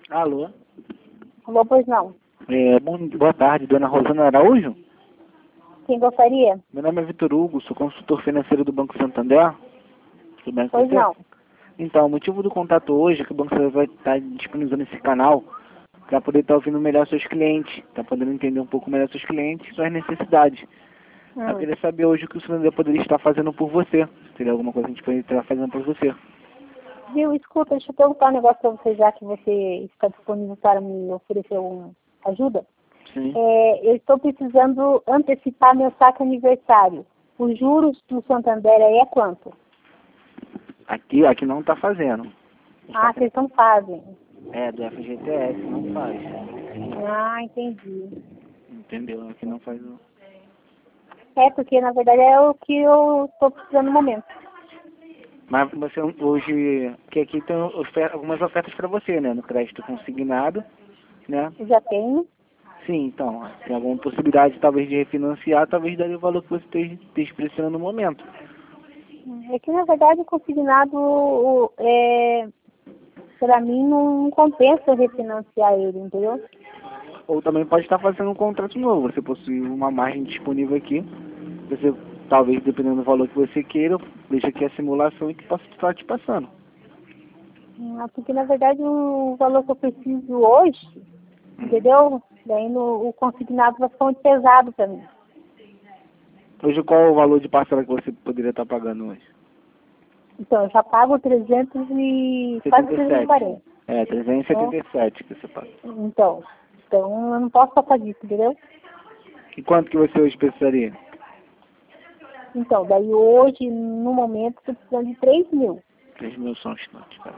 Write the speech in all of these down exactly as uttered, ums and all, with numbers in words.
Alô? Alô, pois não. É, bom, boa tarde, dona Rosana Araújo? Quem gostaria? Meu nome é Vitor Hugo, sou consultor financeiro do Banco Santander. Tudo bem com Pois você? não. Então, o motivo do contato hoje é que o Banco Santander vai estar disponibilizando esse canal para poder estar ouvindo melhor seus clientes, para poder entender um pouco melhor seus clientes e suas necessidades. Hum. Eu queria saber hoje o que o Santander poderia estar fazendo por você. Seria alguma coisa que a gente poderia estar fazendo por você. Viu, escuta, deixa eu perguntar um negócio para você, já que você está disponível para me oferecer uma ajuda. Sim. É, eu estou precisando antecipar meu saque aniversário. Os juros do Santander aí é quanto? Aqui, aqui não está fazendo. Ah, vocês não fazem. É, do F G T S, não faz. Ah, entendi. Entendeu? Aqui não faz. o- É, porque na verdade é o que eu estou precisando no momento. Mas você hoje, que aqui tem ofer- algumas ofertas para você, né? No crédito consignado, né? Eu já tenho. Sim, então, tem alguma possibilidade talvez de refinanciar, talvez daria o valor que você esteja esteja precisando no momento. É que na verdade o consignado, o- é, para mim, não compensa refinanciar ele, entendeu? Ou também pode estar fazendo um contrato novo, você possui uma margem disponível aqui, você talvez, dependendo do valor que você queira, deixa aqui a simulação e que possa estar te passando. Ah, porque na verdade o valor que eu preciso hoje, entendeu? Daí no, o consignado vai ficar muito pesado para mim. Hoje qual é o valor de parcela que você poderia estar pagando hoje? Então, eu já pago trezentos e quase trezentos e quarenta. É, trezentos e setenta e sete que você paga. Então, então eu não posso passar disso, entendeu? E quanto que você hoje precisaria? Então, daí hoje, no momento, estou precisando de três mil. três mil só um instante, cara.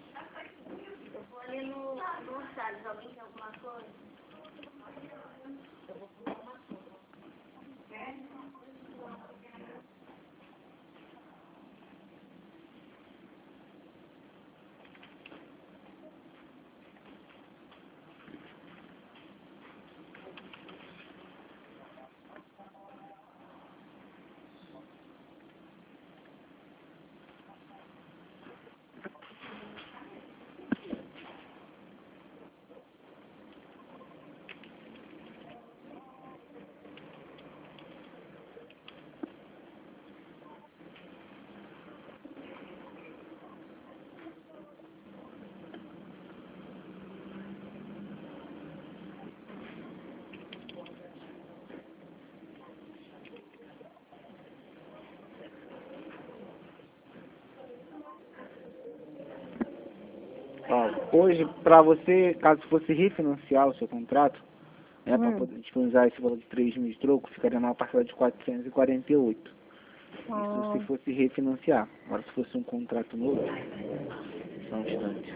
Ó, hoje, para você, caso fosse refinanciar o seu contrato, né, para Hum. poder disponibilizar esse valor de três mil de troco, ficaria numa parcela de quatrocentos e quarenta e oito. Ah, Isso se fosse refinanciar. Agora, se fosse um contrato novo, só um instante.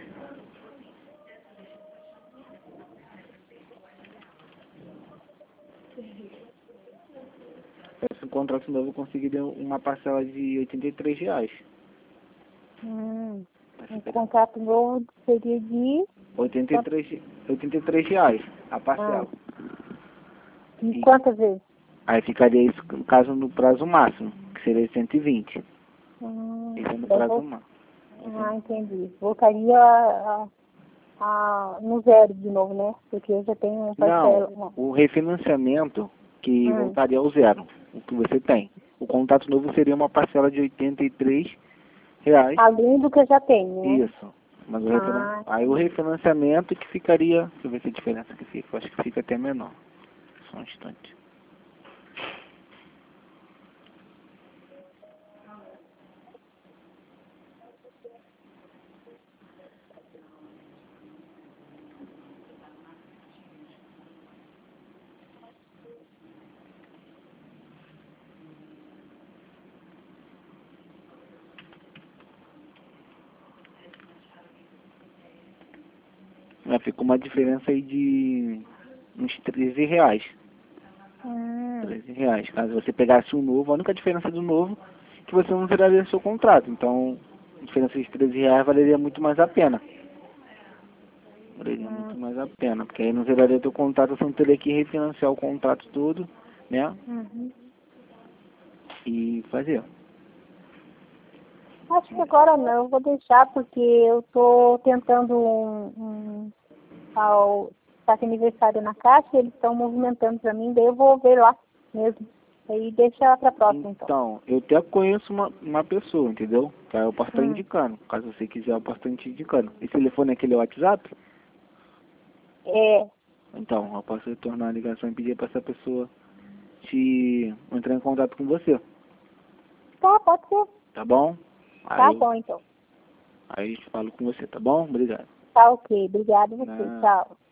Se fosse um contrato novo, eu conseguiria uma parcela de oitenta e três reais. hum. Um contrato novo seria de oitenta e três, oitenta e três reais a parcela. de quantas vezes? Aí ficaria isso, no caso, no prazo máximo, que seria cento e vinte. Hum, Isso é no daí prazo vou- máximo. Ah, entendi. Voltaria a, a, no zero de novo, né? Porque eu já tenho um parcela. Não, o refinanciamento que Hum. voltaria ao zero, o que você tem. O contrato novo seria uma parcela de oitenta e três reais. Além do que eu já tenho, né? Isso. Mas o refinan... Ah, Aí o refinanciamento que ficaria, deixa eu ver se a diferença que fica, eu acho que fica até menor. Só um instante. É, fica uma diferença aí de uns treze reais. hum. treze reais. Caso você pegasse um novo, a única diferença do novo é que você não zeraria seu contrato. Então, a diferença de treze reais valeria muito mais a pena. Valeria Hum. muito mais a pena, porque aí não zeraria teu contrato, você não teria que refinanciar o contrato todo, né? Uhum. E fazer. Acho que agora não, eu vou deixar porque eu tô tentando um, um, ao tá com aniversário na caixa, eles estão movimentando para mim, daí eu vou ver lá mesmo. Aí deixa ela para próxima, então. Então, eu até conheço uma, uma pessoa, entendeu? Que aí eu posso estar Hum. indicando. Caso você quiser, eu posso estar te indicando. Esse telefone é aquele WhatsApp? É. Então, eu posso retornar a ligação e pedir para essa pessoa te entrar em contato com você. Tá, pode ser. Tá bom? Tá Aí, eu- bom, então. aí eu falo com você, tá bom? Obrigado. Tá ok. Obrigado a você. Não. Tchau.